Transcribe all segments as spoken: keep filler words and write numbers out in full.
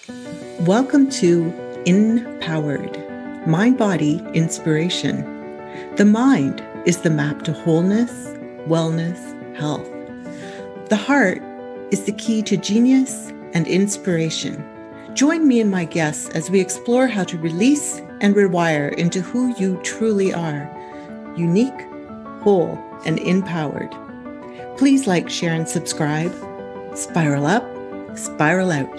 Welcome to Empowered, Mind Body Inspiration. The mind is the map to wholeness, wellness, health. The heart is the key to genius and inspiration. Join me and my guests as we explore how to release and rewire into who you truly are, unique, whole, and empowered. Please like, share, and subscribe. Spiral up, spiral out.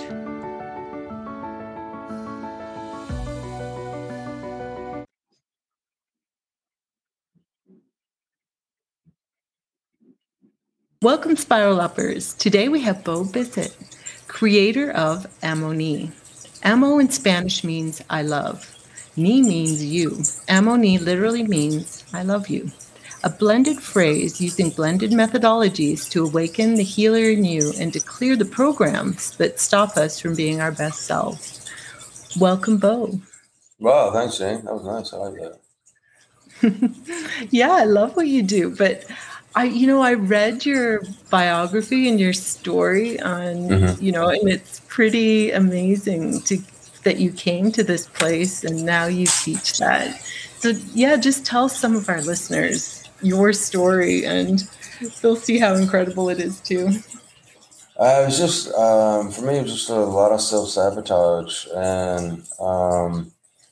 Welcome, Spiral Uppers. Today we have Bo Bissett, creator of Amo Ni. Amo in Spanish means I love. Ni means you. Amo Ni literally means I love you. A blended phrase using blended methodologies to awaken the healer in you and to clear the programs that stop us from being our best selves. Welcome, Bo. Wow, thanks, Jane. That was nice. I like that. Yeah, I love what you do, but I, you know, I read your biography and your story on, mm-hmm. you know, and it's pretty amazing to that you came to this place and now you teach that. So yeah, just tell some of our listeners your story and they'll see how incredible it is too. Uh, it was just, um, for me, it was just a lot of self-sabotage and, um,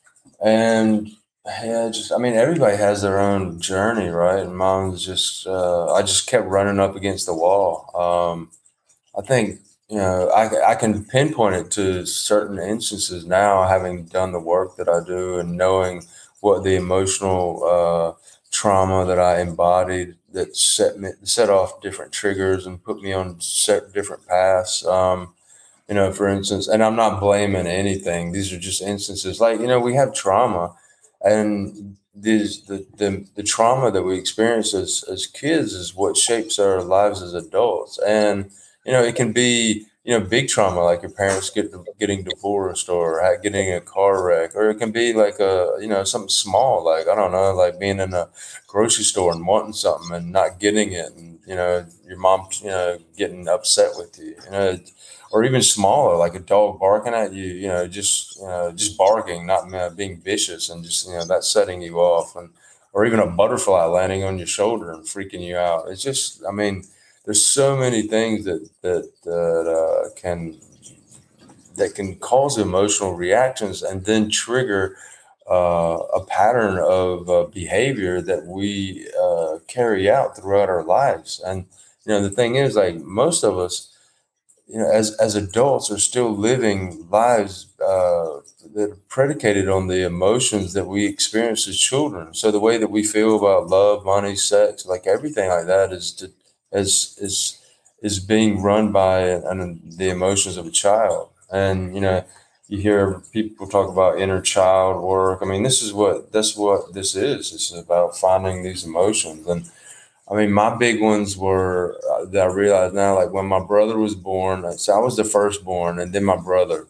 and yeah, just, I mean, everybody has their own journey, right? And mine was just, uh, I just kept running up against the wall. Um, I think, you know, I, I can pinpoint it to certain instances now, having done the work that I do and knowing what the emotional uh, trauma that I embodied that set me, set off different triggers and put me on set different paths. Um, you know, for instance, and I'm not blaming anything. These are just instances like, you know, we have trauma and these, the, the, the trauma that we experience as, as kids is what shapes our lives as adults. And, you know, it can be, you know, big trauma, like your parents get getting divorced or getting a car wreck, or it can be like a, you know, something small, like, I don't know, like being in a grocery store and wanting something and not getting it. And, you know, your mom, you know, getting upset with you, you know, or even smaller, like a dog barking at you, you know, just, you know, just barking, not uh, being vicious and just, you know, that's setting you off. And, or even a butterfly landing on your shoulder and freaking you out. It's just, I mean, there's so many things that that that uh, can that can cause emotional reactions and then trigger uh, a pattern of uh, behavior that we uh, carry out throughout our lives. And you know, the thing is, like most of us, you know, as as adults, are still living lives uh, that are predicated on the emotions that we experience as children. So the way that we feel about love, money, sex, like everything like that, is to is is is being run by an, the emotions of a child. And you know, you hear people talk about inner child work. I mean, this is what that's what this is. It's about finding these emotions. And I mean, my big ones were uh, that I realized now, like when my brother was born. So I was the firstborn, and then my brother.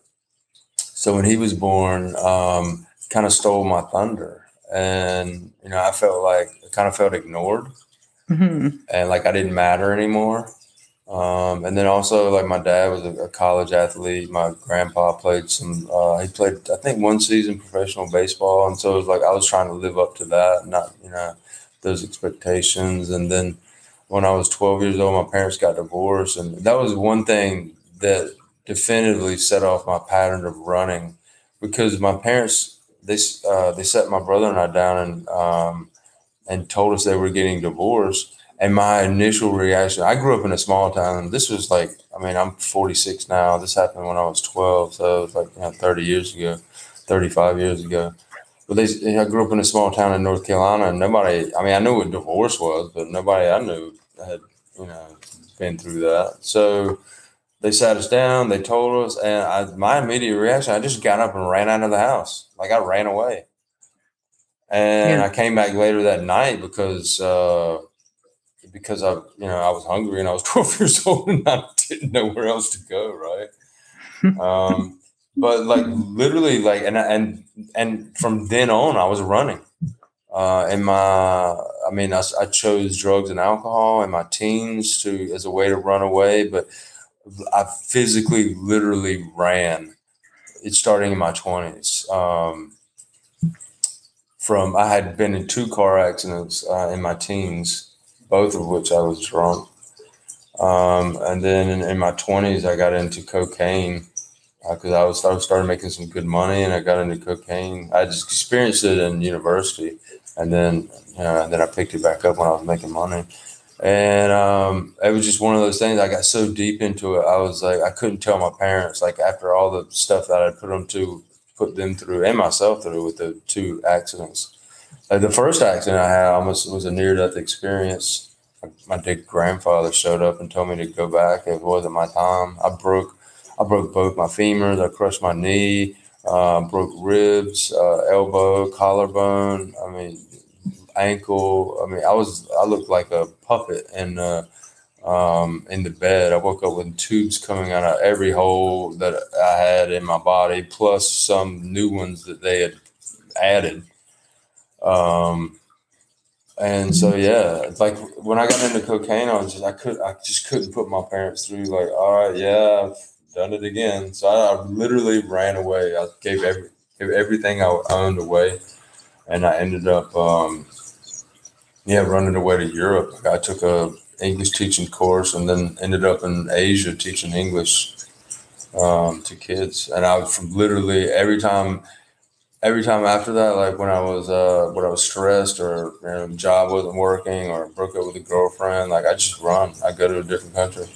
So when he was born, um, kind of stole my thunder, and you know, I felt like I kind of felt ignored. Mm-hmm. And like I didn't matter anymore. Um, and then also like my dad was a, a college athlete. My grandpa played some, uh, he played, I think one season professional baseball. And so it was like, I was trying to live up to that, not, you know, those expectations. And then when I was twelve years old, my parents got divorced. And that was one thing that definitively set off my pattern of running, because my parents, they, uh, they set my brother and I down and, um, and told us they were getting divorced. And my initial reaction, I grew up in a small town. This was like, I mean, I'm forty-six now. This happened when I was twelve. So it was like, you know, thirty years ago, thirty-five years ago. But they, you know, I grew up in a small town in North Carolina, and nobody, I mean, I knew what divorce was, but nobody I knew had, you know, been through that. So they sat us down, they told us, and I, my immediate reaction, I just got up and ran out of the house. Like I ran away. And yeah. I came back later that night because, uh, because I, you know, I was hungry and I was twelve years old and I didn't know where else to go. Right. um, but like literally like, and, and, and from then on I was running, uh, and my, I mean, I, I chose drugs and alcohol in my teens to, as a way to run away, but I physically literally ran. it's starting in my twenties. Um, from I had been in two car accidents uh, in my teens, both of which I was drunk. Um, and then in, in my twenties, I got into cocaine because uh, I was I was started making some good money, and I got into cocaine. I just experienced it in university, and then you know, and then I picked it back up when I was making money. And um, it was just one of those things. I got so deep into it, I was like, I couldn't tell my parents. Like after all the stuff that I put them to, put them through, and myself through with the two accidents. Like the first accident I had almost was a near-death experience. My dead grandfather showed up and told me to go back. It wasn't my time. I broke, I broke both my femurs. I crushed my knee, uh, broke ribs, uh, elbow, collarbone. I mean, ankle. I mean, I was, I looked like a puppet in uh, um, in the bed. I woke up with tubes coming out of every hole that I had in my body, plus some new ones that they had added. Um, And so, yeah, it's like when I got into cocaine, I was just, I could, I just couldn't put my parents through like, all right, yeah, I've done it again. So I, I literally ran away. I gave every, gave everything I owned away. And I ended up, um, yeah, running away to Europe. I took a English teaching course and then ended up in Asia teaching English, um, to kids. And I was from literally every time, Every time after that, like when I was uh, when I was stressed or you know, the job wasn't working or broke up with a girlfriend, like I just run. I go to a different country.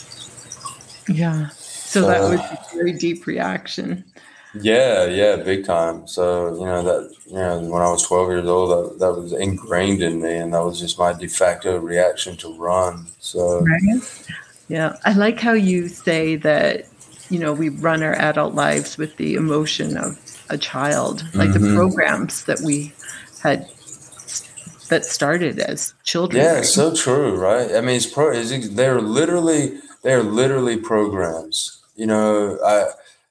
Yeah. So, so that was a very deep reaction. Yeah, yeah, big time. So you know that you know when I was twelve years old, that, that was ingrained in me, and that was just my de facto reaction to run. So right. Yeah, I like how you say that. You know, we run our adult lives with the emotion of a child, like mm-hmm. the programs that we had that started as children. Yeah, right? So true, right? I mean, it's pro. It's, they're literally they're literally programs. You know, I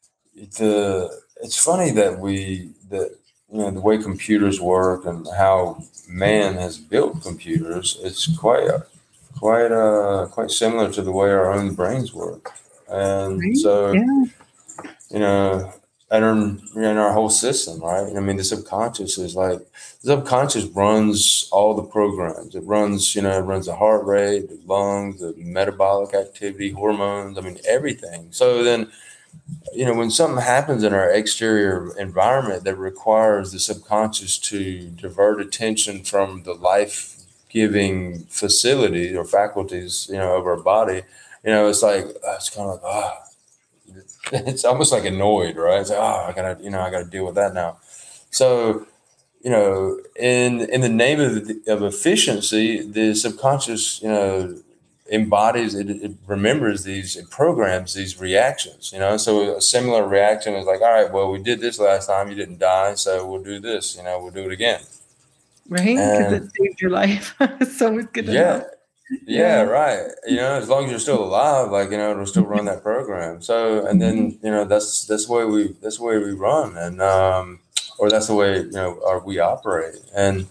the it's funny that we that you know the way computers work and how man has built computers. It's quite quite uh quite similar to the way our own brains work, and right? so yeah. you know. And in, in our whole system, right? I mean, the subconscious is like the subconscious runs all the programs. It runs, you know, it runs the heart rate, the lungs, the metabolic activity, hormones. I mean, everything. So then, you know, when something happens in our exterior environment that requires the subconscious to divert attention from the life-giving facility or faculties, you know, of our body, you know, it's like it's kind of like ah. Oh, it's almost like annoyed, right? It's like, oh, I gotta, you know, I gotta deal with that now. So, you know, in in the name of of efficiency, the subconscious, you know, embodies it, it remembers these, it programs these reactions. You know, so a similar reaction is like, all right, well, we did this last time, you didn't die, so we'll do this. You know, we'll do it again. Right, because it saved your life. So it's good yeah. enough. Yeah, right. You know, as long as you're still alive, like, you know, it'll still run that program. So, and then, you know, that's, that's the way we, that's the way we run. And, um, or that's the way, you know, our, we operate. And,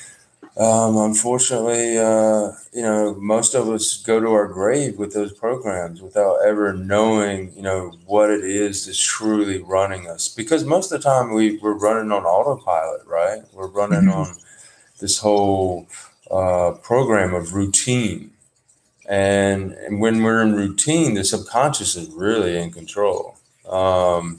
um, unfortunately, uh, you know, most of us go to our grave with those programs without ever knowing, you know, what it is that's truly running us. Because most of the time we, we're running on autopilot, right? We're running mm-hmm. on this whole, uh, program of routine. And, and when we're in routine, the subconscious is really in control. Um,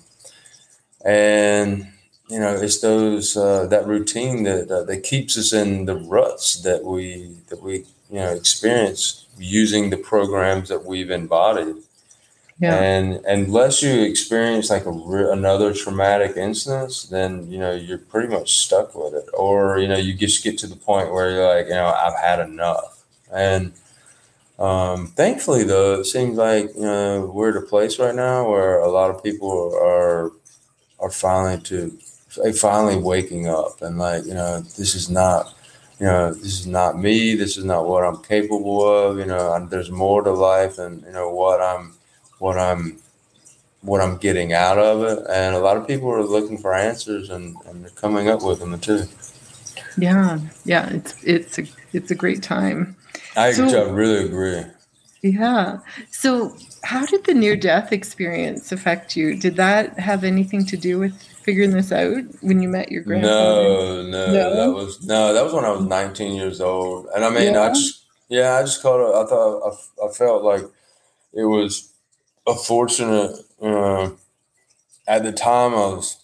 and, you know, it's those, uh, that routine that, uh, that keeps us in the ruts that we, that we, you know, experience using the programs that we've embodied. Yeah. And unless you experience like a re- another traumatic instance, then, you know, you're pretty much stuck with it. Or, you know, you just get to the point where you're like, you know, I've had enough. And um, thankfully, though, it seems like, you know, we're at a place right now where a lot of people are are finally to finally waking up and like, you know, this is not, you know, this is not me. This is not what I'm capable of. You know, and there's more to life than, you know, what I'm. what I'm what I'm getting out of it. And a lot of people are looking for answers and, and they're coming up with them too. Yeah. Yeah. It's, it's a, it's a great time. I, so, I really agree. Yeah. So how did the near-death experience affect you? Did that have anything to do with figuring this out when you met your grandfather? No, no, that No? was no, that was when I was nineteen years old, and I mean, I Yeah. just yeah, I just caught it. I thought I, I felt like it was a fortunate. Uh, at the time, I was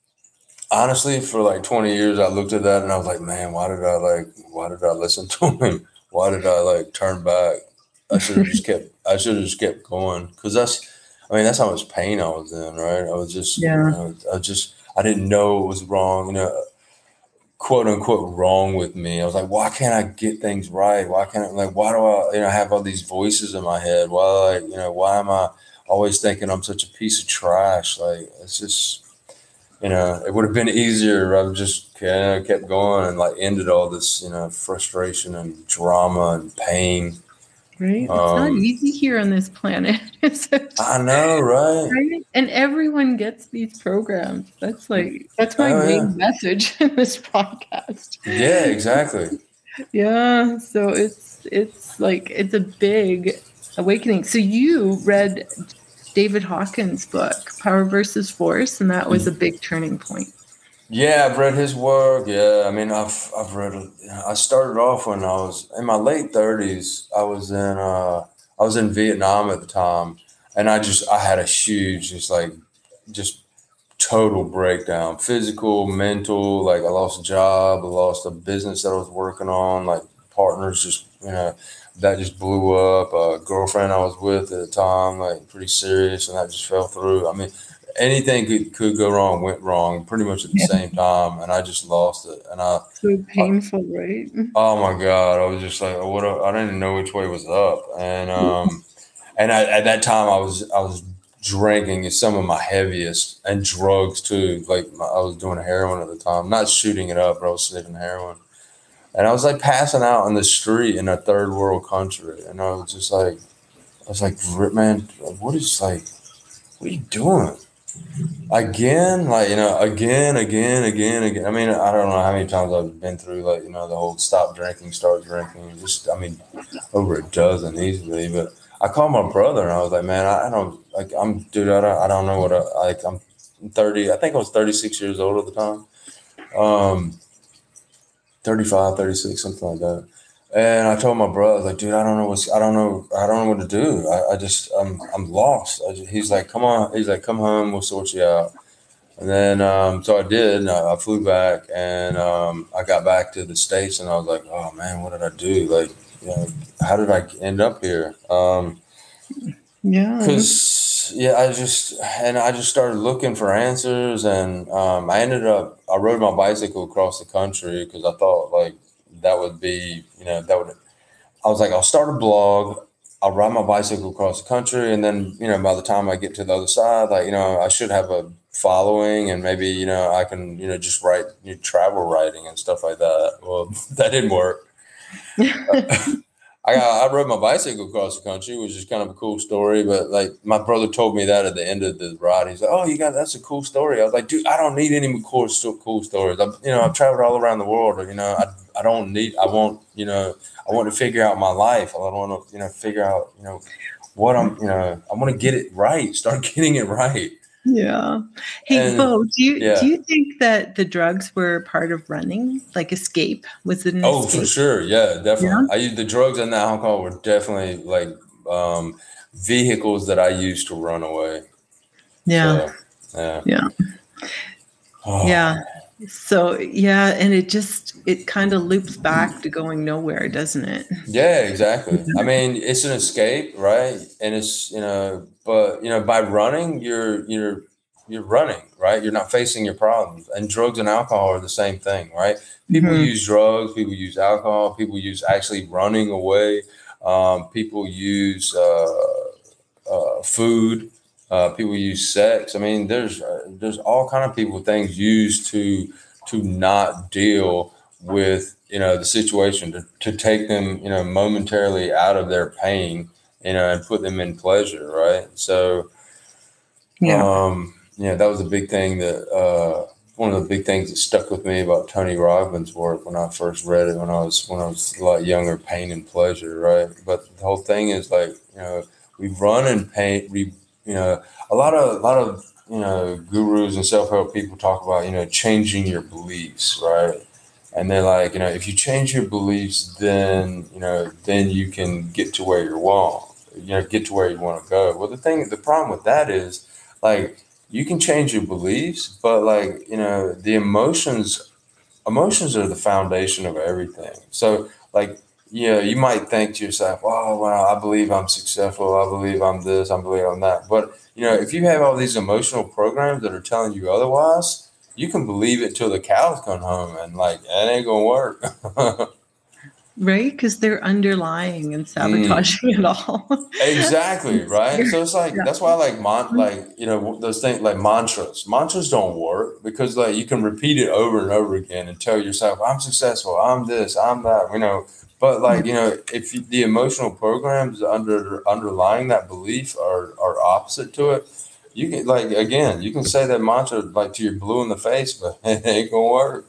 honestly for like twenty years. I looked at that and I was like, man, why did I like? Why did I listen to him? Why did I like turn back? I should have just kept. I should have just kept going because that's. I mean, that's how much pain I was in, right? I was just, you Yeah. know, I just, I didn't know it was wrong, you know, quote unquote wrong with me. I was like, why can't I get things right? Why can't I, like, why do I, you know, have all these voices in my head? Why, like, you know, why am I always thinking I'm such a piece of trash? Like, it's just, you know, it would have been easier if I just you know, kept going and like ended all this, you know, frustration and drama and pain. Right? It's not Um, easy here on this planet, is it? I know, right? Right? And everyone gets these programs. That's like that's my Oh yeah, main message in this podcast. yeah, exactly. Yeah. So it's it's like it's a big awakening. So you read David Hawkins' book, Power versus Force, and that was a big turning point. Yeah, I've read his work. Yeah, I mean, I've I've read. I started off when I was in my late thirties. I was in uh I was in Vietnam at the time, and I just I had a huge, just like, just total breakdown, physical, mental. Like I lost a job, I lost a business that I was working on. Like partners, just you know, that just blew up. A girlfriend I was with at the time, like pretty serious, and that just fell through. I mean, anything could, could go wrong, went wrong pretty much at the Yeah. same time, and I just lost it. And I, So I painful, right? oh my god, I was just like, what? a- I didn't even know which way was up, and um, and I, at that time I was I was drinking some of my heaviest and drugs too. Like my, I was doing heroin at the time, not shooting it up, but I was sniffing heroin, and I was like passing out on the street in a third world country, and I was just like, I was like, man, what is like, what are you doing? Again, like, you know, again, again, again, again. I mean, I don't know how many times I've been through, like, you know, the whole stop drinking, start drinking. Just, I mean, over a dozen easily. But I called my brother and I was like, man, I, I don't, like, I'm, dude, I don't, I don't know what, I, like, I'm thirty, I think I was thirty-six years old at the time. Um, thirty-five, thirty-six, something like that. And I told my brother, I was like, dude, I don't know what's, I don't know, I don't know what to do. I, I just, I'm, I'm lost. I just, he's like, come on. He's like, come home. We'll sort you out. And then, um, so I did, and I, I flew back, and um, I got back to the States, and I was like, oh man, what did I do? Like, you know, how did I end up here? Um, Yeah. Cause yeah, I just, and I just started looking for answers, and um, I ended up, I rode my bicycle across the country because I thought like that would be, you know, that would, I was like, I'll start a blog. I'll ride my bicycle across the country, and then you know, by the time I get to the other side, like you know, I should have a following, and maybe you know, I can you know just write you know, travel writing and stuff like that. Well, that didn't work. I got, I rode my bicycle across the country, which is kind of a cool story. But like my brother told me that at the end of the ride, he's like, "Oh, you got that's a cool story." I was like, "Dude, I don't need any more cool, so cool stories. I, you know, I've traveled all around the world. You know, I, I don't need. I want, you know, I want to figure out my life. I want to, you know, figure out, you know, what I'm, you know, I want to get it right. Start getting it right." Yeah. Hey, And Bo, do you do yeah, you think that the drugs were part of running, like escape? Was it an oh, for escape? sure, yeah, Yeah. definitely. I used the drugs and the alcohol were definitely like um, vehicles that I used to run away. Yeah. So yeah. Yeah. Oh, Yeah. So yeah, and it just it kind of loops back to going nowhere, doesn't it? yeah, exactly. I mean, it's an escape, right? And it's, you know, but you know, by running, you're you're you're running, right? You're not facing your problems. And drugs and alcohol are the same thing, right? People Mhm. use drugs, people use alcohol, people use actually running away. Um, people use uh, uh, food. Uh, people use sex. I mean, there's uh, there's all kind of people things used to to not deal with you know the situation to, to take them you know momentarily out of their pain you know and put them in pleasure, right? So Yeah. um, yeah, that was a big thing that uh, one of the big things that stuck with me about Tony Robbins' work when I first read it when I was when I was a lot younger, Pain and Pleasure, right? But the whole thing is like, you know, we run in pain. We, you know, a lot of a lot of you know gurus and self help people talk about, you know, changing your beliefs, right? And they're like, you know, if you change your beliefs, then you know, then you can get to where you want, you know, get to where you want to go. Well, the thing, the problem with that is, like, you can change your beliefs, but like, you know, the emotions emotions are the foundation of everything. So like, yeah, you might think to yourself, oh, well, I believe I'm successful. I believe I'm this. I believe I'm that. But, you know, if you have all these emotional programs that are telling you otherwise, you can believe it till the cows come home and like, it ain't going to work. Right? Because they're underlying and Mm. sabotaging it all. Exactly, right? So it's like Yeah. that's why I like mon like you know those things like mantras. Mantras don't work because like you can repeat it over and over again and tell yourself, "I'm successful. I'm this. I'm that." You know, but like you know, if you, the emotional programs under underlying that belief are are opposite to it, you can like again, you can say that mantra like to your blue in the face, but it ain't gonna work.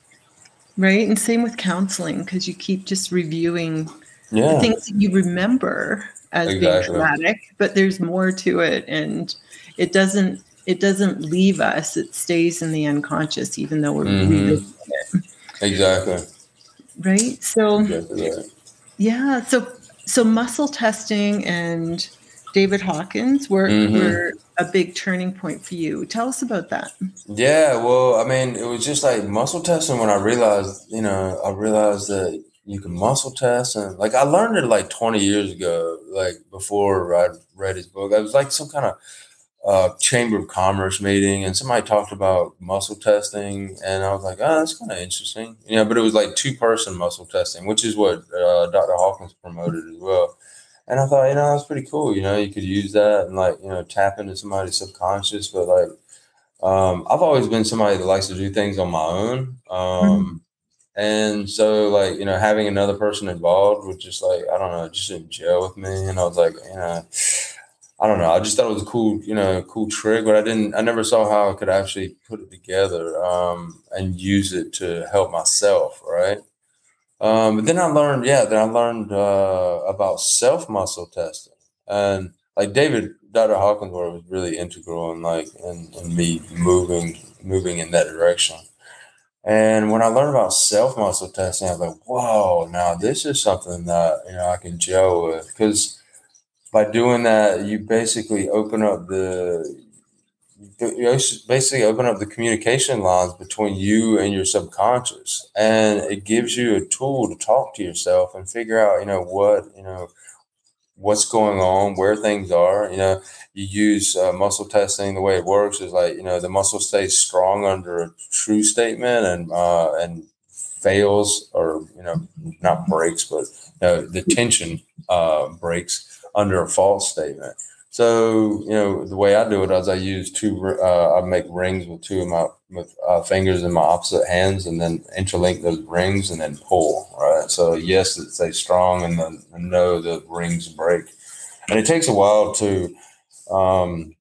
Right. And same with counseling, because you keep just reviewing the Yeah, things that you remember as being exactly. traumatic, but there's more to it. And it doesn't it doesn't leave us. It stays in the unconscious, even though we're Mm-hmm. revisiting it. Exactly. Right. So Exactly right. yeah. So so muscle testing and David Hawkins were Mm-hmm. were a big turning point for you. Tell us about that. Yeah, well, I mean, it was just like muscle testing when I realized, you know, I realized that you can muscle test and like I learned it like twenty years ago, like before I read his book. It was like some kind of uh, chamber of commerce meeting and somebody talked about muscle testing and I was like, oh, that's kind of interesting. You know, but it was like two person muscle testing, which is what uh, Doctor Hawkins promoted as well. And I thought, you know, that's pretty cool. You know, you could use that and like, you know, tap into somebody's subconscious, but like, um, I've always been somebody that likes to do things on my own. Mhm. Um, and so like, you know, having another person involved would just like, I don't know, just didn't gel with me. And I was like, you know, I don't know. I just thought it was a cool, you know, cool trick, but I didn't, I never saw how I could actually put it together, um, and use it to help myself. Right. Um, but then I learned, yeah, then I learned, uh, about self muscle testing and like David, Doctor Hawkins was really integral in like, in, in me moving, moving in that direction. And when I learned about self muscle testing, I was like, whoa, now this is something that, you know, I can gel with because by doing that, you basically open up the you basically open up the communication lines between you and your subconscious, and it gives you a tool to talk to yourself and figure out, you know, what you know what's going on, where things are. You know, you use uh, muscle testing. The way it works is like, you know, the muscle stays strong under a true statement and uh, and fails or, you know, not breaks, but you know, the tension uh, breaks under a false statement. So, you know, the way I do it is I use two, uh, I make rings with two of my with uh, fingers in my opposite hands and then interlink those rings and then pull, right? So, yes, it stays strong and the no, the rings break. And it takes a while to, um,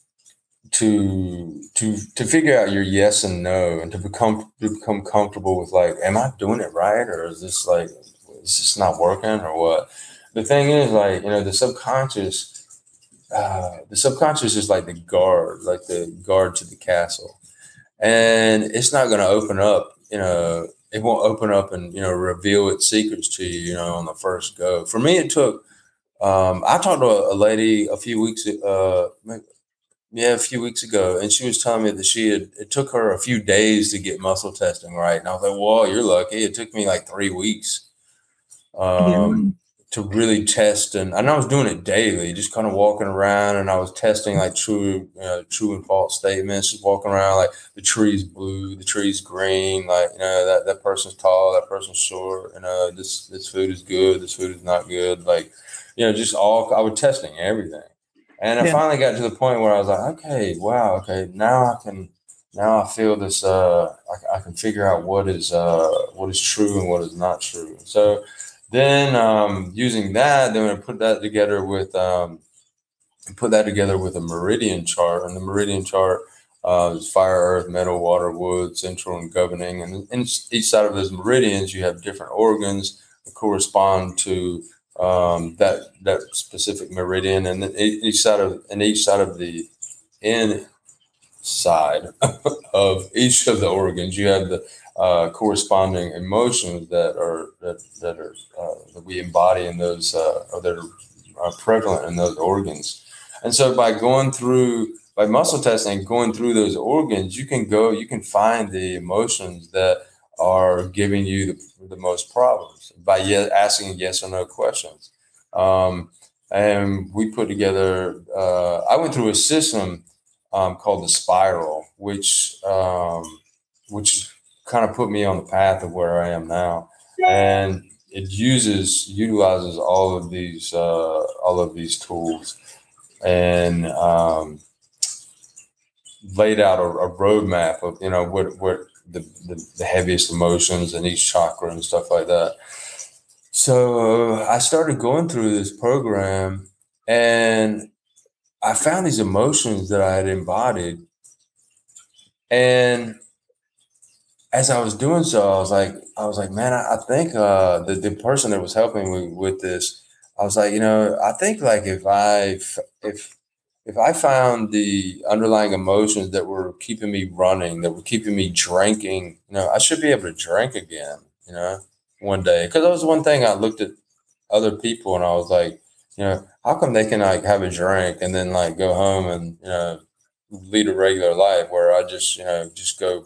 to to to figure out your yes and no and to become to become comfortable with like, am I doing it right or is this like is this not working or what? The thing is, like, you know, the subconscious uh, the subconscious is like the guard, like the guard to the castle, and it's not going to open up. You know, it won't open up and, you know, reveal its secrets to you. You know, on the first go. For me, it took. Um, I talked to a, a lady a few weeks. Uh, yeah, a few weeks ago, and she was telling me that she had. It took her a few days to get muscle testing right, and I was like, "Whoa, you're lucky." It took me like three weeks Yeah. um, to really test, and, and I was doing it daily, just kind of walking around, and I was testing like true, uh, true and false statements. Just walking around like the tree's blue, the tree's green, like, you know, that that person's tall, that person's short, you know, this this food is good, this food is not good, like, you know, just all I was testing everything, and I Yeah. finally got to the point where I was like, okay, wow, okay, now I can. Now I feel this. Uh, I, I can figure out what is uh, what is true and what is not true. So, then um, using that, then I put that together with um, put that together with a meridian chart, and the meridian chart Uh, there's fire, earth, metal, water, wood, central, and governing. And in each side of those meridians, you have different organs that correspond to um, that that specific meridian. And then each side of and each side of the inside of each of the organs, you have the uh, corresponding emotions that are that that are uh, that we embody in those uh, or that are, are prevalent in those organs. And so by going through by muscle testing, going through those organs, you can go, you can find the emotions that are giving you the, the most problems by ye- asking yes or no questions. Um, and we put together, uh, I went through a system um, called the Spiral, which um, which kind of put me on the path of where I am now. And it uses, utilizes all of these, uh, all of these tools and, um, laid out a, a roadmap of, you know, what, what the, the, the heaviest emotions in each chakra and stuff like that. So I started going through this program and I found these emotions that I had embodied. And as I was doing so, I was like, I was like, man, I, I think uh, the, the person that was helping me with this, I was like, you know, I think like if I, if, if I found the underlying emotions that were keeping me running, that were keeping me drinking, you know, I should be able to drink again, you know, one day. Because that was one thing I looked at other people and I was like, you know, how come they can like have a drink and then like go home and, you know, lead a regular life where I just, you know, just go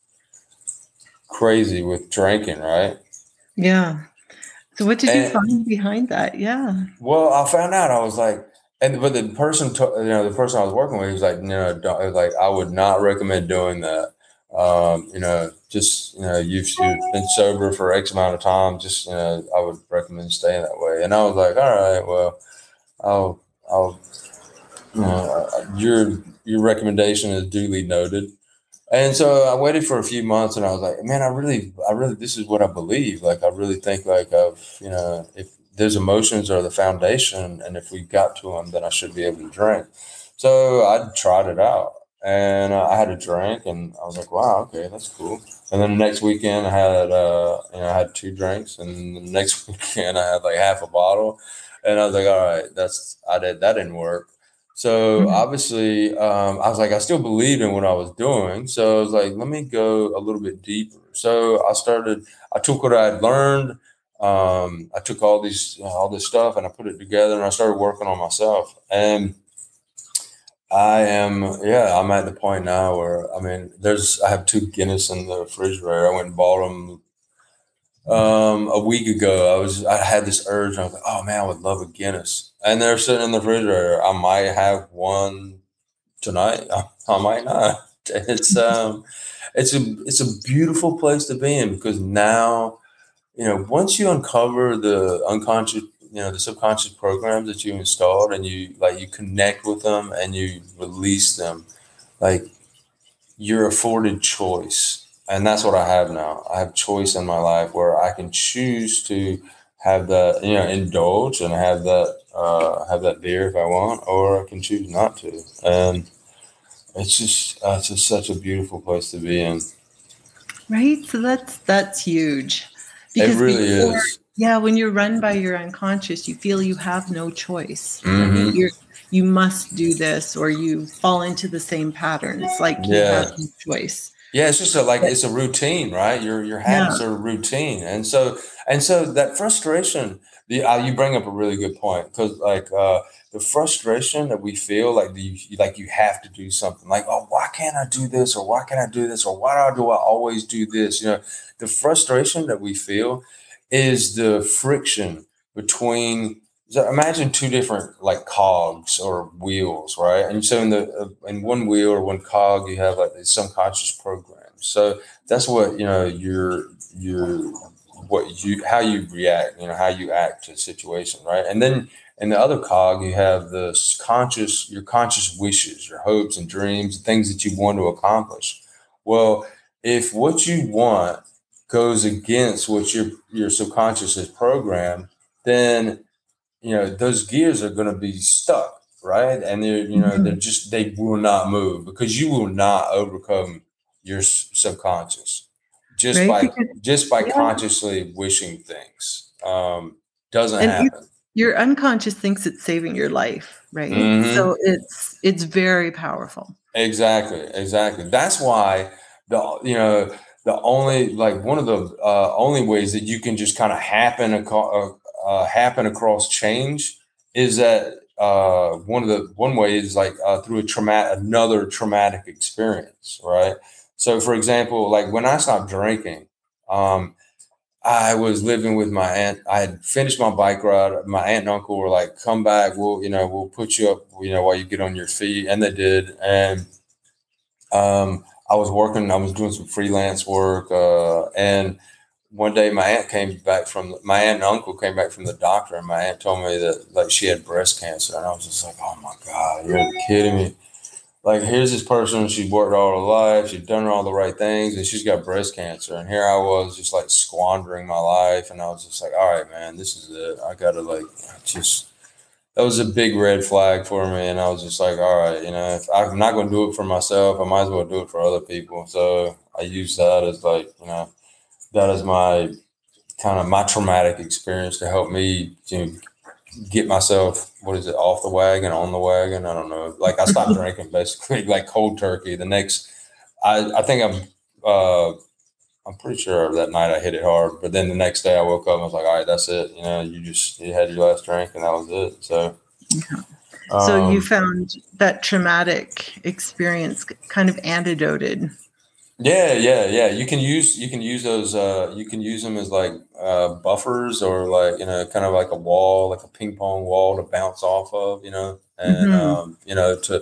crazy with drinking, right? Yeah. So what did you And find behind that? Yeah. well, I found out I was like, and but the person, to, you know, the person I was working with, he was like, no, don't, it was like I would not recommend doing that. Um, you know, just you know, you've, you've been sober for X amount of time. Just you know, I would recommend staying that way. And I was like, all right, well, I'll, I'll, you know, your your recommendation is duly noted. And so I waited for a few months and I was like, man, I really, I really, this is what I believe. Like, I really think like I've, you know, if those emotions are the foundation and if we got to them, then I should be able to drink. So I tried it out and uh, I had a drink and I was like, wow, okay, that's cool. And then the next weekend I had, uh, you know, I had two drinks and the next weekend I had like half a bottle and I was like, all right, that's, I did, that didn't work. So Mhm. obviously, um, I was like, I still believed in what I was doing. So I was like, let me go a little bit deeper. So I started, I took what I had learned. Um, I took all these, you know, all this stuff and I put it together and I started working on myself. And I am, yeah, I'm at the point now where, I mean, there's, I have two Guinness in the refrigerator. I went and bought them um, a week ago. I was, I had this urge. And I was like, oh man, I would love a Guinness. And they're sitting in the refrigerator. I might have one tonight. I, I might not. It's um, it's a it's a beautiful place to be in because now, you know, once you uncover the unconscious, you know, the subconscious programs that you installed, and you like you connect with them and you release them, like you're afforded choice, and that's what I have now. I have choice in my life where I can choose to have that, you know, indulge and have that uh, have that beer if I want, or I can choose not to, and it's just, uh, it's just such a beautiful place to be in. Right. So that's that's huge. It Because really before, is. yeah, when you're run by your unconscious, you feel you have no choice, right? Hmm. You're you must do this or you fall into the same patterns. Like you have Yeah. no choice. Yeah. It's just a, like, But it's a routine, right? Your, your yeah. habits are a routine. And so, and so that frustration, the, uh, you bring up a really good point because like, uh, the frustration that we feel like the, like you have to do something like, oh, why can't I do this? Or why can't I do this? Or why do I always do this? You know, the frustration that we feel is the friction between, so imagine two different like cogs or wheels, right? And so in the uh, in one wheel or one cog, you have like the subconscious programs. So that's what you know your your what you how you react, you know how you act to a situation, right? And then in the other cog, you have the conscious your conscious wishes, your hopes and dreams, things that you want to accomplish. Well, if what you want goes against what your your subconscious has programmed, then you know those gears are going to be stuck, right? And they're, you know, Mhm. they're just, they will not move because you will not overcome your s- subconscious just Right? by, Because just by yeah, consciously wishing things. Um, doesn't and happen. it's your unconscious thinks it's saving your life, right? Hmm. So it's it's very powerful. Exactly, exactly. That's why the you know the only like one of the uh, only ways that you can just kind of happen aco- uh, uh, happen across change is that uh, one of the one way is like uh, through a traumatic another traumatic experience, right? So, for example, like when I stopped drinking, um, I was living with my aunt. I had finished my bike ride. My aunt and uncle were like, "Come back. We'll, you know, we'll put you up, you know, while you get on your feet." And they did. And um, I was working. I was doing some freelance work. Uh, and one day, my aunt came back from my aunt and uncle came back from the doctor, and my aunt told me that like she had breast cancer, and I was just like, "Oh my God, you're kidding me!" Like, here's this person, she's worked all her life, she's done all the right things, and she's got breast cancer. And here I was just like squandering my life. And I was just like, all right, man, this is it. I gotta like just that was a big red flag for me. And I was just like, all right, you know, if I'm not gonna do it for myself, I might as well do it for other people. So I use that as like, you know, that is my kind of my traumatic experience to help me, you know, get myself, what is it, off the wagon, on the wagon. I don't know. Like I stopped drinking basically, like cold turkey. The next, I, I think I'm, uh, I'm pretty sure that night I hit it hard. But then the next day I woke up and I was like, all right, that's it. You know, you just you had your last drink and that was it. So, Yeah. So you um, found that traumatic experience kind of antidoted. yeah, yeah, yeah. You can use you can use those. Uh, you can use them as like uh, buffers or like you know, kind of like a wall, like a ping pong wall to bounce off of. You know, and Mhm. um, you know to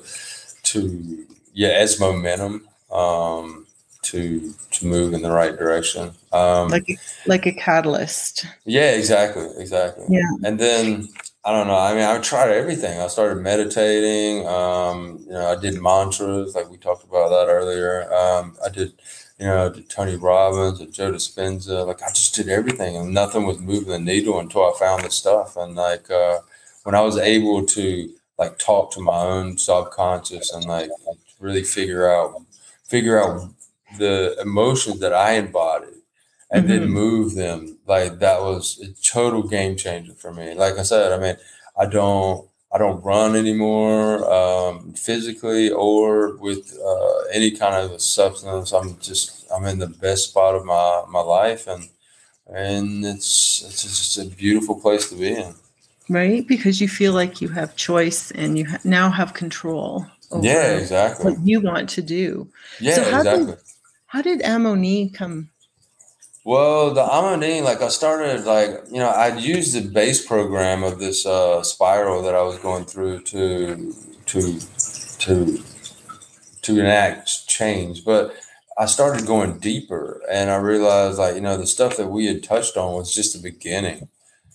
to yeah as momentum um to to move in the right direction. um Like a like a catalyst. yeah, exactly, exactly. Yeah. And then I don't know, I mean, I tried everything. I started meditating. um you know, I did mantras like we talked about that earlier. um I did, you know, I did Tony Robbins and Joe Dispenza. Like I just did everything and nothing was moving the needle until I found this stuff. And like uh when I was able to like talk to my own subconscious and like really figure out figure out the emotions that I embodied and then Mhm. move them, like that was a total game changer for me. Like I said, I mean, I don't I don't run anymore, um, physically or with uh, any kind of a substance. I'm just I'm in the best spot of my my life, and and it's it's just a beautiful place to be in. Right? Because you feel like you have choice and you ha- now have control Yeah, over exactly. what you want to do. So Yeah, how did exactly. how did Amoni come? Well, the Amadine, like I started, like, you know, I'd used the base program of this uh, spiral that I was going through to to to to enact change, but I started going deeper, and I realized, like, you know, the stuff that we had touched on was just the beginning.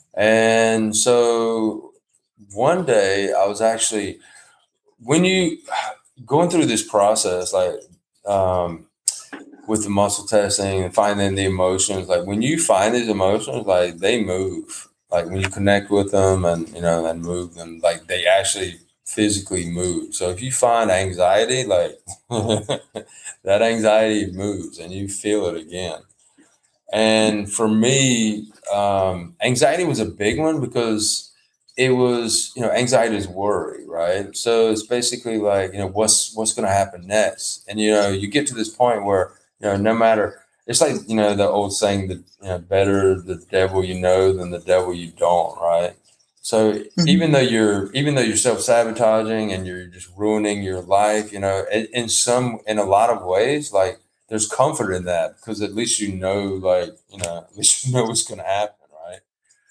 And so one day, I was actually when you going through this process, like. Um, with the muscle testing and finding the emotions, like when you find these emotions, like they move. Like when you connect with them and you know and move them, like they actually physically move. So if you find anxiety, like that anxiety moves and you feel it again. And for me, um, anxiety was a big one because it was, you know, anxiety is worry, right? So it's basically like, you know, what's what's going to happen next, and you know, you get to this point where you know, no matter, it's like you know the old saying that you know, better the devil you know than the devil you don't, right? So even though Mhm. you're even though you're self sabotaging and you're just ruining your life, you know, in, in some in a lot of ways, like there's comfort in that because at least you know, like, you know, at least you know what's going to happen, right?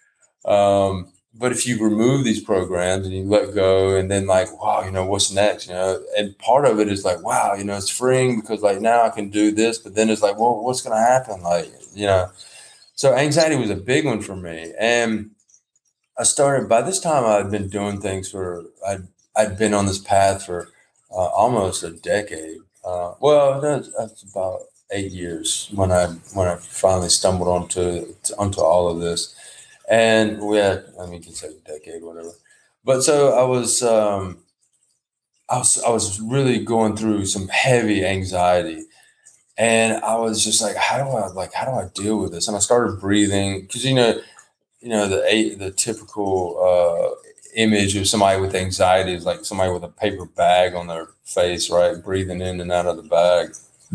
Um, but if you remove these programs and you let go, and then like, wow, you know, what's next, you know, and part of it is like, wow, you know, it's freeing because like now I can do this, but then it's like, well, what's going to happen? Like, you know, so anxiety was a big one for me. And I started, by this time I'd been doing things for, I'd, I'd been on this path for uh, almost a decade. Uh, well, that's, that's about eight years when I, when I finally stumbled onto, onto all of this. And we had, I mean, you can say decade, whatever. But so I was, um, I was I was really going through some heavy anxiety, and I was just like, how do I like how do I deal with this? And I started breathing because you know you know the a- the typical uh, image of somebody with anxiety is like somebody with a paper bag on their face, right, breathing in and out of the bag.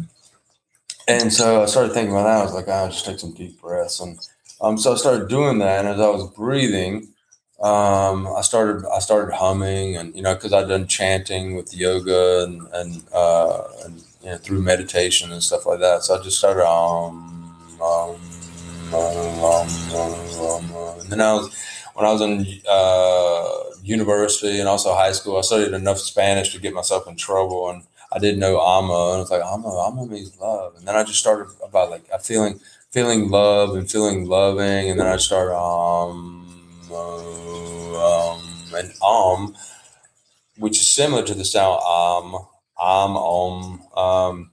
And so I started thinking about that. I was like, I'll just take some deep breaths. And um, so I started doing that. And as I was breathing, um, I started I started humming, and you know, because I'd done chanting with yoga and and, uh, and you know through meditation and stuff like that. So I just started um, um, um, um, um, um, and then I was when I was in uh, university and also high school, I studied enough Spanish to get myself in trouble, and I didn't know Amma, and it's like Amma, Amma means love, and then I just started about like I feeling feeling love and feeling loving, and then I started um, uh, um and um, which is similar to the sound um, um, um, um,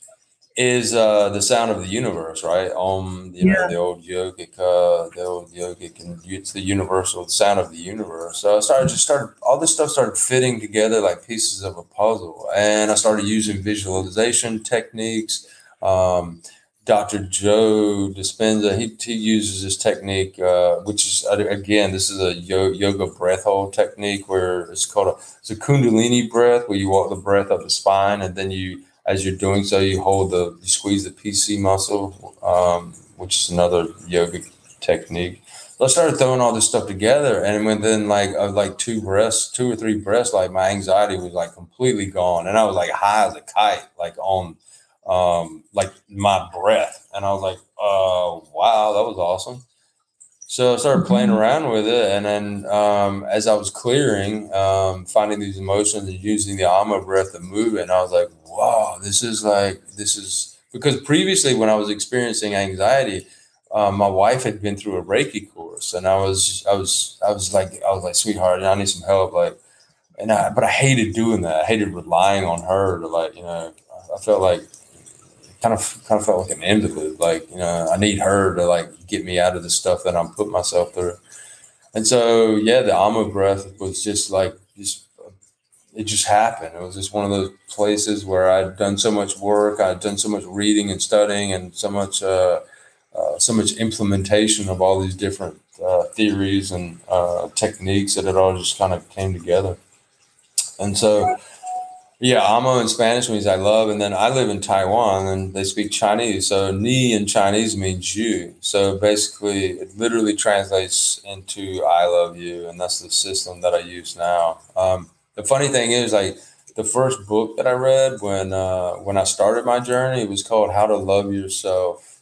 is uh, the sound of the universe, right? Om, you know, Yeah. the old yogic, uh, the old yogic, and it's the universal sound of the universe. So I started just started all this stuff started fitting together like pieces of a puzzle, and I started using visualization techniques. Um, Doctor Joe Dispenza, he, he uses this technique, uh, which is uh, again, this is a yo- yoga breath hold technique where it's called a it's a Kundalini breath, where you walk the breath up the spine, and then you as you're doing so, you hold the, you squeeze the P C muscle, um, which is another yoga technique. So I started throwing all this stuff together, and within like uh, like two breaths, two or three breaths, like my anxiety was like completely gone, and I was like high as a kite, like on um, like my breath, and I was like, uh, wow, that was awesome. So I started playing Mhm. around with it, and then um, as I was clearing, um, finding these emotions and using the Amma breath to move it, and I was like, "Wow, this is like this is." Because previously, when I was experiencing anxiety, um, my wife had been through a Reiki course, and I was, I was, I was like, I was like, "Sweetheart, I need some help." Like, and I, but I hated doing that. I hated relying on her to like, you know, I felt like kind of kind of felt like an invalid. Like, you know, I need her to like get me out of the stuff that I'm putting myself through. And so, yeah, the Amma breath was just like just it just happened. It was just one of those places where I'd done so much work, I'd done so much reading and studying, and so much uh, uh, so much implementation of all these different uh, theories and uh, techniques that it all just kind of came together. And so yeah, amo in Spanish means I love, and then I live in Taiwan and they speak Chinese. So ni in Chinese means you. So basically, it literally translates into I love you, and that's the system that I use now. Um, the funny thing is, like the first book that I read when uh, when I started my journey, it was called How to Love Yourself.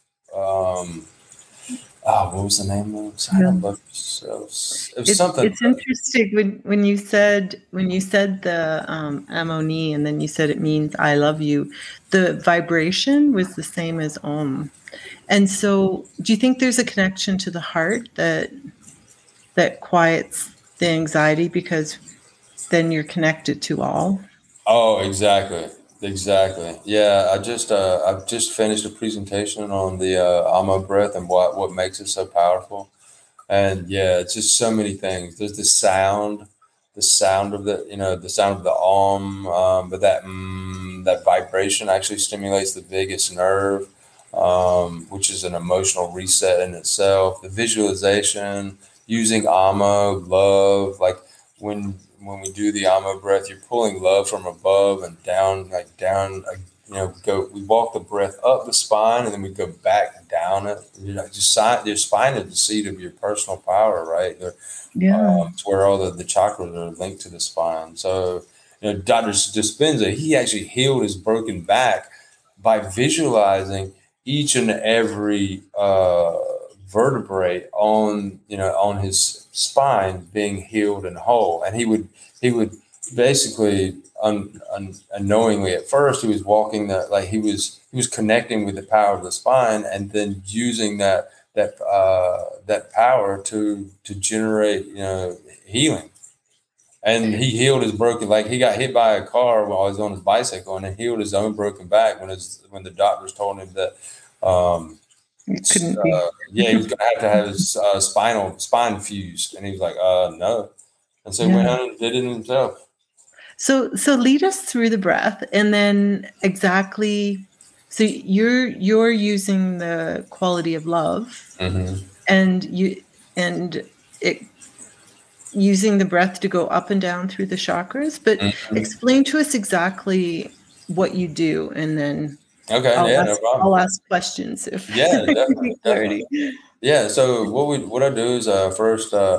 Um, oh, what was the name of it? How to Yeah. Love Yourself. It was It's something. it's interesting when when you said when you said the um, Amoni and then you said it means I love you. The vibration was the same as Om, and so do you think there's a connection to the heart that that quiets the anxiety because then you're connected to all? Oh, exactly. Exactly. Yeah, I just uh, I've just finished a presentation on the uh, Amma breath and what what makes it so powerful. And yeah, it's just so many things. There's the sound, the sound of the you know the sound of the Om, um, but that mm, that vibration actually stimulates the vagus nerve, um, which is an emotional reset in itself. The visualization using Amma, love, like when when we do the Amma breath, you're pulling love from above and down, like down. Like, you know, go. We walk the breath up the spine, and then we go back down it. You know, just sign, your spine is the seat of your personal power, right? They're, Yeah. um, it's where all the, the chakras are linked to the spine. So, you know, Doctor Dispenza, he actually healed his broken back by visualizing each and every uh, vertebrae on you know on his spine being healed and whole, and he would he would basically un, un, unknowingly at first he was walking the like he was he was connecting with the power of the spine, and then using that that uh, that power to to generate you know healing. And he healed his broken, like he got hit by a car while he was on his bicycle, and then healed his own broken back when his when the doctors told him that, um, It couldn't be. uh, yeah, he was going to have to have his uh, spinal spine fused, and he was like, uh, no, and so he went Yeah. out and did it himself. So so lead us through the breath, and then exactly. So you're you're using the quality of love, Mm-hmm. and you and it using the breath to go up and down through the chakras. But Mm-hmm. explain to us exactly what you do, and then Okay, I'll yeah, no ask problem. I'll ask questions if Yeah, I can definitely, get definitely. clarity. Yeah. So what we what I do is uh, first uh,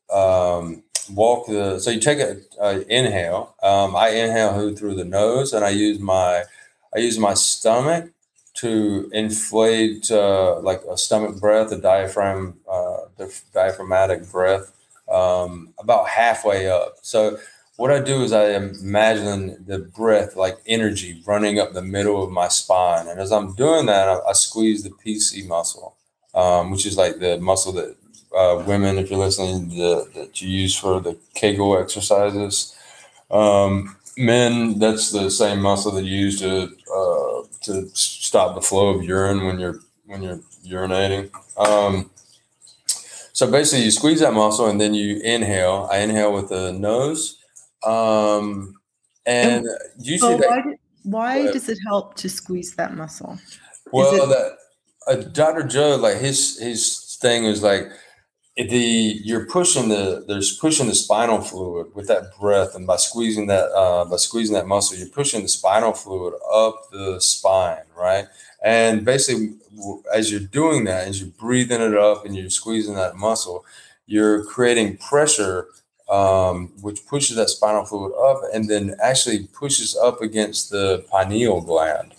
um, walk the. So you take a, a inhale. Um, I inhale through the nose, and I use my I use my stomach to inflate uh, like a stomach breath, a diaphragm, uh, the diaphragmatic breath, um, about halfway up. So what I do is I imagine the breath like energy running up the middle of my spine, and as I'm doing that, I, I squeeze the P C muscle, um, which is like the muscle that uh, women, if you're listening, the, that you use for the Kegel exercises. Um, men, that's the same muscle that you use to uh, to stop the flow of urine when you're when you're urinating. Um, so basically, you squeeze that muscle and then you inhale. I inhale with the nose, um, and And usually well, that. why do, why Uh, does it help to squeeze that muscle? Is well, it that uh, doctor Joe, like his his thing is like the you're pushing the there's pushing the spinal fluid with that breath, and by squeezing that uh, by squeezing that muscle, you're pushing the spinal fluid up the spine, right? And basically, w- as you're doing that, as you're breathing it up and you're squeezing that muscle, you're creating pressure, um, which pushes that spinal fluid up, and then actually pushes up against the pineal gland.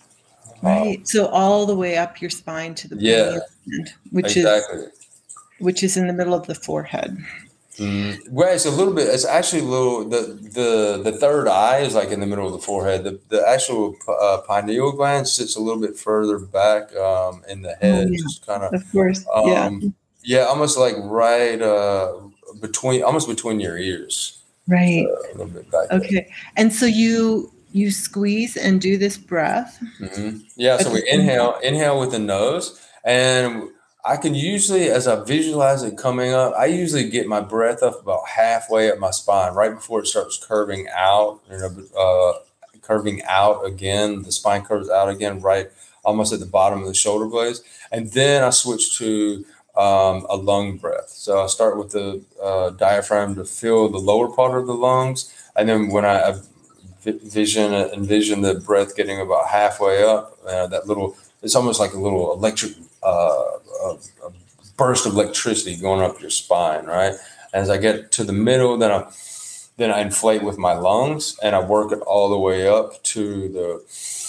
Uh, right? So all the way up your spine to the yeah, pineal gland, which is exactly. which is in the middle of the forehead. Mm, well, it's a little bit. It's actually a little. The the the third eye is like in the middle of the forehead. The the actual uh, pineal gland sits a little bit further back um, in the Oh head, yeah, just kind of. of course. Yeah. Um, yeah, almost like right uh, between, almost between your ears, so Right. a little bit back there. Okay. And so you you squeeze and do this breath hmm Yeah, at so the we same time. inhale, inhale with the nose, and I can usually, as I visualize it coming up, I usually get my breath up about halfway up my spine, right before it starts curving out, you know, uh, curving out again. The spine curves out again, right, almost at the bottom of the shoulder blades, and then I switch to um, a lung breath. So I start with the uh, diaphragm to fill the lower part of the lungs, and then when I vision envision the breath getting about halfway up. Uh, that little, it's almost like a little electric uh, a, a burst of electricity going up your spine, right? As I get to the middle, then I then I inflate with my lungs and I work it all the way up to the.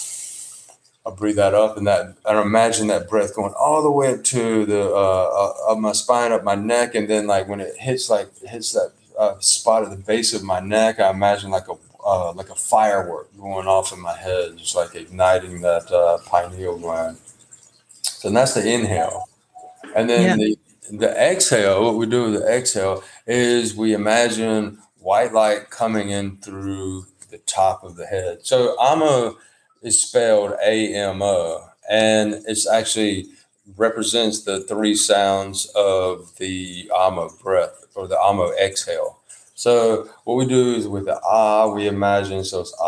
I breathe that up and that I imagine that breath going all the way up to the uh, uh, up my spine, up my neck, and then like when it hits like it hits that uh, spot at the base of my neck, I imagine like a uh, like a firework going off in my head, just like igniting that uh, pineal gland. So that's the inhale, and Yeah. then the the exhale. What we do with the exhale is we imagine white light coming in through the top of the head. So Ama is spelled A M O, and it's actually represents the three sounds of the Ama breath or the Ama exhale. So what we do is with the ah, we imagine so it's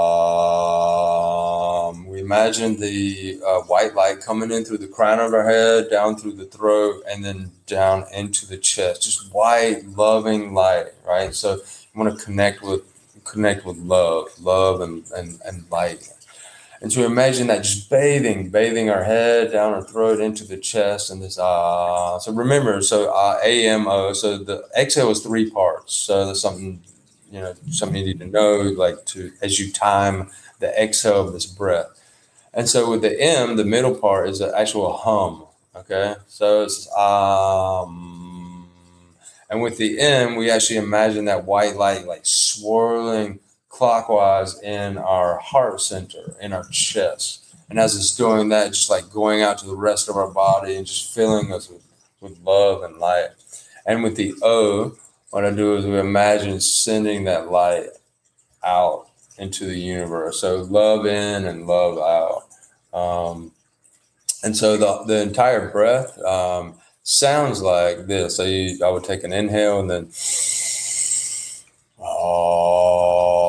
um, we imagine the uh, white light coming in through the crown of our head, down through the throat, and then down into the chest. Just white, loving light, right? So you want to connect with connect with love, love and and, and light. And so imagine that just bathing, bathing our head down our throat into the chest and this ah. Uh, so remember, so uh, A M O. So the exhale is three parts. So that's something, you know, something you need to know, like to as you time the exhale of this breath. And so with the M, the middle part is an actual hum. Okay, so it's um, and with the M, we actually imagine that white light like swirling clockwise in our heart center, in our chest. And as it's doing that, just like going out to the rest of our body and just filling us with, with love and light. And with the O, what I do is we imagine sending that light out into the universe. So love in and love out. Um, and so the, the entire breath um, sounds like this. So you, I would take an inhale and then, oh.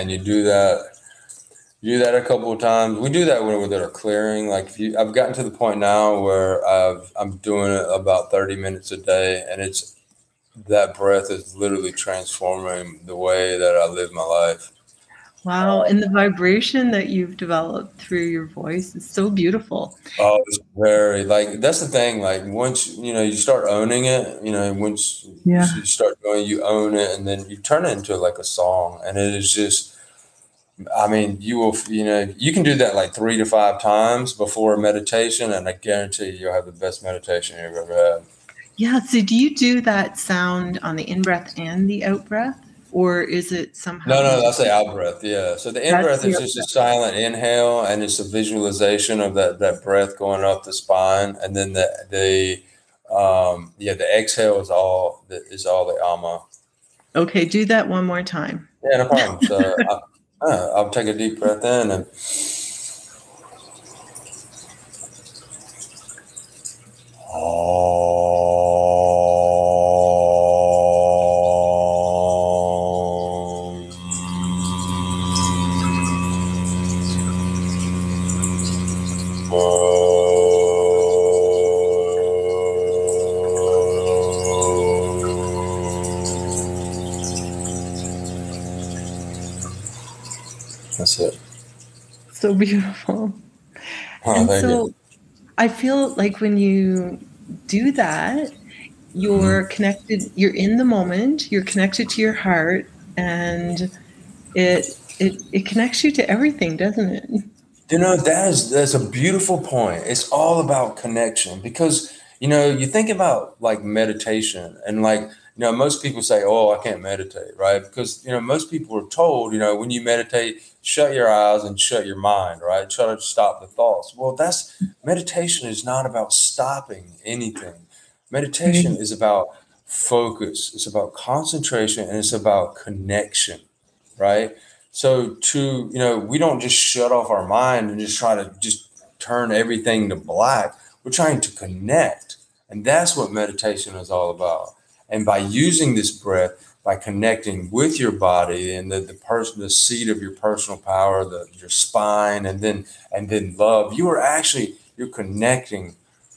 and you do that. You do that a couple of times. We do that when we're at our clearing. Like if you, I've gotten to the point now where I've, I'm doing it about thirty minutes a day, and it's that breath is literally transforming the way that I live my life. Wow. And the vibration that you've developed through your voice is so beautiful. Oh, it's very like that's the thing. Like once you know you start owning it, you know, once Yeah. you start doing, you own it, and then you turn it into like a song, and it is just. I mean, you will, you know, you can do that like three to five times before a meditation, and I guarantee you'll have the best meditation you've ever had. Yeah. So do you do that sound on the in-breath and the out-breath, or is it somehow? No, no, that's the out breath. Yeah. So the in breath is just breath. a silent inhale, and it's a visualization of that, that breath going up the spine. And then the, the, um, yeah, the exhale is all, the, is all the ama. Okay. Do that one more time. Yeah, no problem. So I, uh, I'll take a deep breath in and that's it. So beautiful. Oh, and thank so you. I feel like when you do that, you're mm-hmm. connected, you're in the moment, you're connected to your heart, and it it it connects you to everything, doesn't it? You know, that is that's a beautiful point. It's all about connection because, you know, you think about like meditation and like, you know, most people say, oh, I can't meditate, right? Because, you know, most people are told, you know, when you meditate, shut your eyes and shut your mind, right? Try to stop the thoughts. Well, that's meditation is not about stopping anything. Meditation mm-hmm. is about focus. It's about concentration and it's about connection, right? So to, you know, we don't just shut off our mind and just try to just turn everything to black. We're trying to connect. And that's what meditation is all about. And by using this breath, by connecting with your body and the, the person, the seat of your personal power, the your spine, and then and then love, you are actually, you're connecting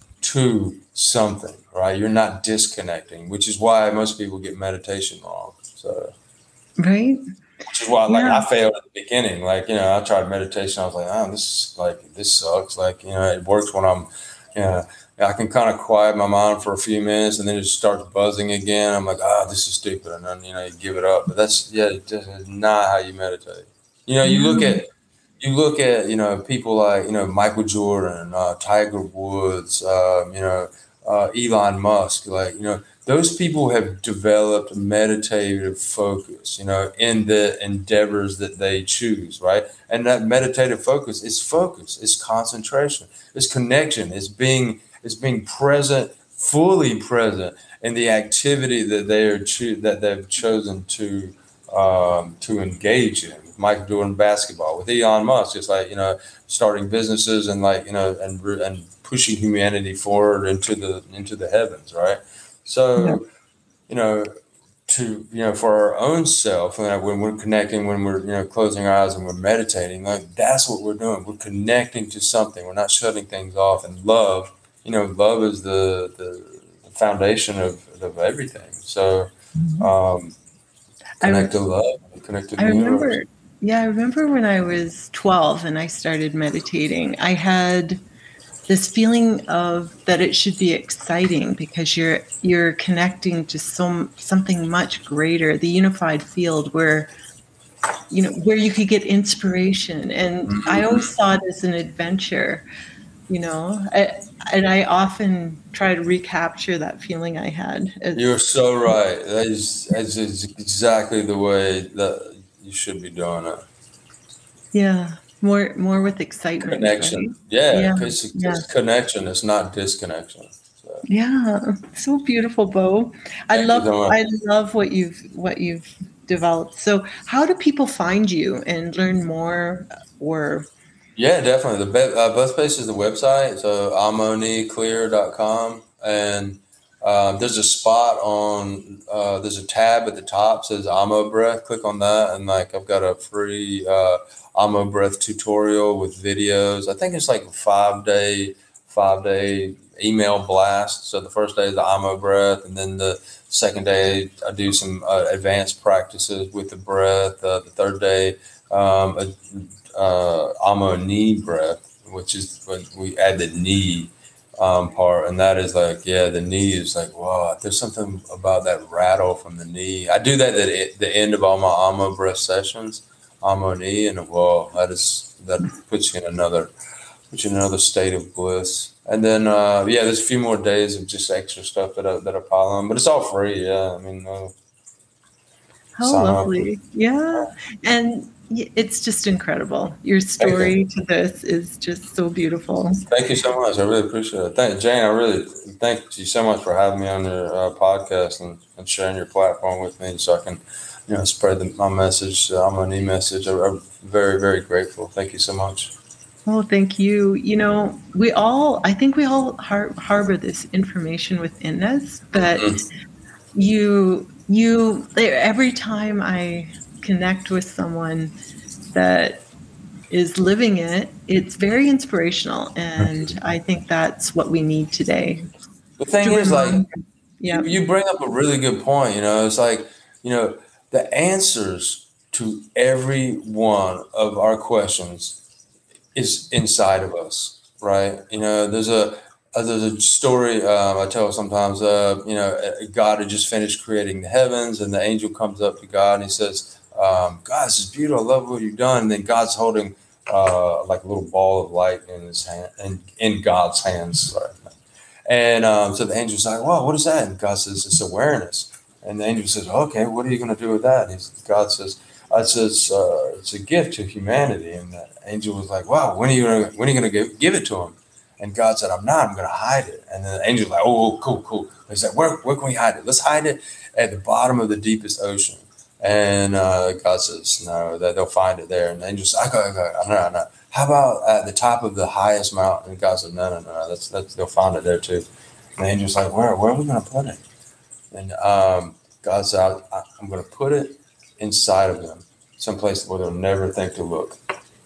to something, right? You're not disconnecting, which is why most people get meditation wrong. So right. Which is why, like, yeah. I failed at the beginning. Like, you know, I tried meditation. I was like, oh, this is like, this sucks. Like, you know, it works when I'm, you know, I can kind of quiet my mind for a few minutes and then it just starts buzzing again. I'm like, oh, this is stupid. And then, you know, you give it up. But that's, yeah, that's not how you meditate. You know, you look at, you look at, you know, people like, you know, Michael Jordan, uh, Tiger Woods, um, you know, uh, Elon Musk, like, you know, those people have developed meditative focus, you know, in the endeavors that they choose, right? And that meditative focus is focus, it's concentration, it's connection, it's being, it's being present, fully present in the activity that they are cho- that they've chosen to um, to engage in. Michael Jordan basketball, with Elon Musk, it's like, you know, starting businesses and like, you know, and and pushing humanity forward into the into the heavens, right? So, yeah. you know, to, you know, for our own self, you know, when we're connecting, when we're, you know, closing our eyes and we're meditating, like that's what we're doing. We're connecting to something. We're not shutting things off. And love, you know, love is the, the foundation of, of everything. So, um, connect to love, connect to the I remember, universe. Yeah, I remember when I was twelve and I started meditating, I had this feeling of that it should be exciting because you're you're connecting to some something much greater, the unified field where, you know, where you could get inspiration. And mm-hmm. I always saw it as an adventure, you know, I, and I often try to recapture that feeling I had. As, You're so right. That is, that is exactly the way that you should be doing it. Yeah. More, more with excitement. Connection. Right? Yeah, because yeah. it's yeah. connection. It's not disconnection. So. Yeah, so beautiful, Bo. I Thank love, so I love what you've, what you've developed. So, how do people find you and learn more? Or yeah, definitely. The be- uh, best place is the website. So amoni clear dot com, and Uh, there's a spot on, uh, there's a tab at the top says Amo Breath. Click on that, and like I've got a free uh, Amo Breath tutorial with videos. I think it's like a five day, five day email blast. So the first day is the Amo Breath, and then the second day I do some uh, advanced practices with the breath. Uh, the third day, um, a, uh, Amo Knee Breath, which is when we add the knee um, part, and that is like, yeah, the knee is like, wow, there's something about that rattle from the knee. I do that at the end of all my Amo Breath sessions, Amo Knee, and well, that is that puts you in another, puts you in another state of bliss. And then, uh, yeah, there's a few more days of just extra stuff that I, that I pile on, but it's all free. Yeah, I mean, uh, how lovely, yeah, and it's just incredible. Your story to this is just so beautiful. Thank you so much. I really appreciate it. Thank Jane. I really thank you so much for having me on your uh, podcast and, and sharing your platform with me, so I can, you know, spread the, my message, uh, my knee message. I, I'm very, very grateful. Thank you so much. Oh, thank you. You know, we all, I think we all har- harbor this information within us, but mm-hmm. you, you, every time I connect with someone that is living it, it's very inspirational. And I think that's what we need today. The thing is, like, yeah. you, you bring up a really good point. You know, it's like, you know, the answers to every one of our questions is inside of us, right? You know, there's a, uh, there's a story um, I tell sometimes, uh, you know, God had just finished creating the heavens, and the angel comes up to God and he says, um, God, this is beautiful. I love what you've done. And then God's holding uh, like a little ball of light in his hand, and in God's hands. Sorry. And um, so the angel's like, wow, what is that? And God says, it's awareness. And the angel says, okay, what are you going to do with that? And God says, I says, uh, it's a gift to humanity. And the angel was like, wow, when are you going to, when are you going to give, give it to him? And God said, I'm not, I'm going to hide it. And then the angel's like, oh, cool, cool. He said, where, where can we hide it? Let's hide it at the bottom of the deepest ocean. And uh, God says, no, that they'll find it there. And the angel says, I got, I got, no, no. How about at the top of the highest mountain? And God said, no, no, no, that's, that's, they'll find it there too. And the angel's like, where, where are we going to put it? And um, God said, I, I'm going to put it inside of them, someplace where they'll never think to look.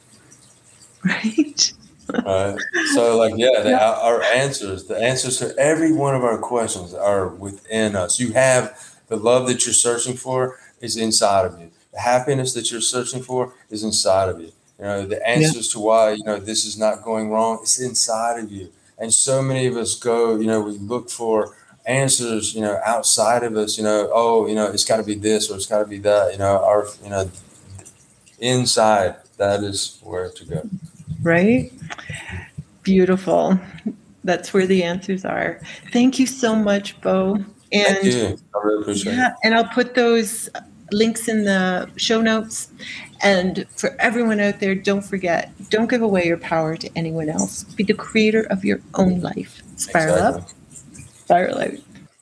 Right. Right. So, like, yeah, the, yeah, our answers, the answers to every one of our questions are within us. You have the love that you're searching for is inside of you. The happiness that you're searching for is inside of you. You know, the answers yeah. to why, you know, this is not going wrong, it's inside of you. And so many of us go, you know, we look for answers, you know, outside of us, you know, oh, you know, it's got to be this or it's got to be that, you know, our, you know, inside, that is where to go. Right? Beautiful. That's where the answers are. Thank you so much, Bo. And Thank you. I really appreciate yeah, it. And I'll put those links in the show notes. And for everyone out there, don't forget, don't give away your power to anyone else. Be the creator of your own life. Spiral exactly. up, spiral out.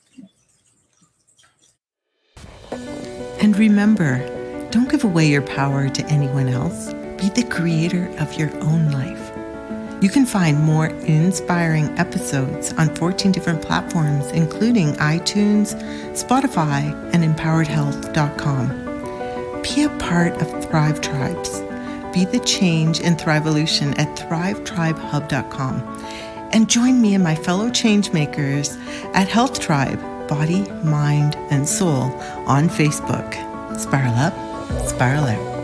And remember, don't give away your power to anyone else. Be the creator of your own life. You can find more inspiring episodes on fourteen different platforms, including iTunes, Spotify, and empowered health dot com. Be a part of Thrive Tribes. Be the change in Thrivevolution at thrive tribe hub dot com. And join me and my fellow change makers at Health Tribe, Body, Mind, and Soul on Facebook. Spiral up, spiral out.